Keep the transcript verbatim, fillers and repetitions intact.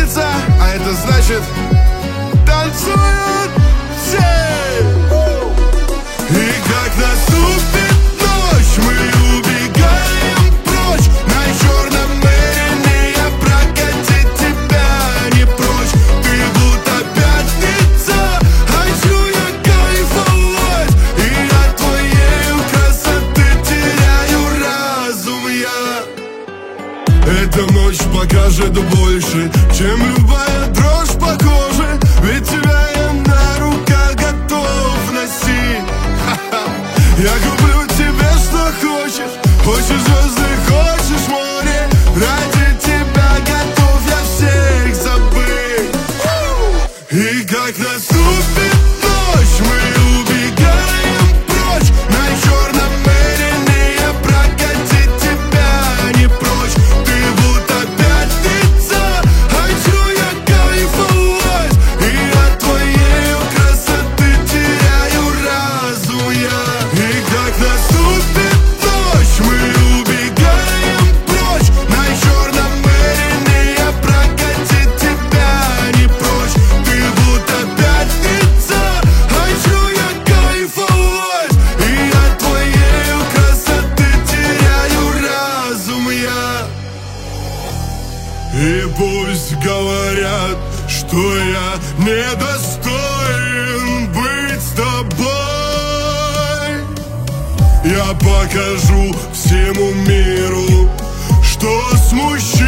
сердца, а это значит танцуют все. И как наступит ночь, мы убегаем прочь на черном Мэрине. Я прокатить тебя не прочь. Ты будто пятница, хочу я кайфовать, и от твоей красоты теряю разум я. Эта ночь покажет больше, чем любая дрожь по коже, ведь тебя я на руках готов носить. Ха-ха. Я куплю тебе, что хочешь. Хочешь звезды, хочешь море. Ради тебя готов я всех забыть. И как наступит ночь, мы убегаем прочь на черном Мэрине. Я прокатить тебя не прочь. Ты будто пятница, хочу я кайфовать, и от твоей красоты теряю разум я. И как наступит ночь, мы убегаем прочь на черном Мэрине. Я прокатить тебя не прочь. Ты будто пятница, хочу я кайфовать, и от твоей красоты теряю разум я. И пусть говорят, что я недостоин быть с тобой, я покажу всему миру, что смущает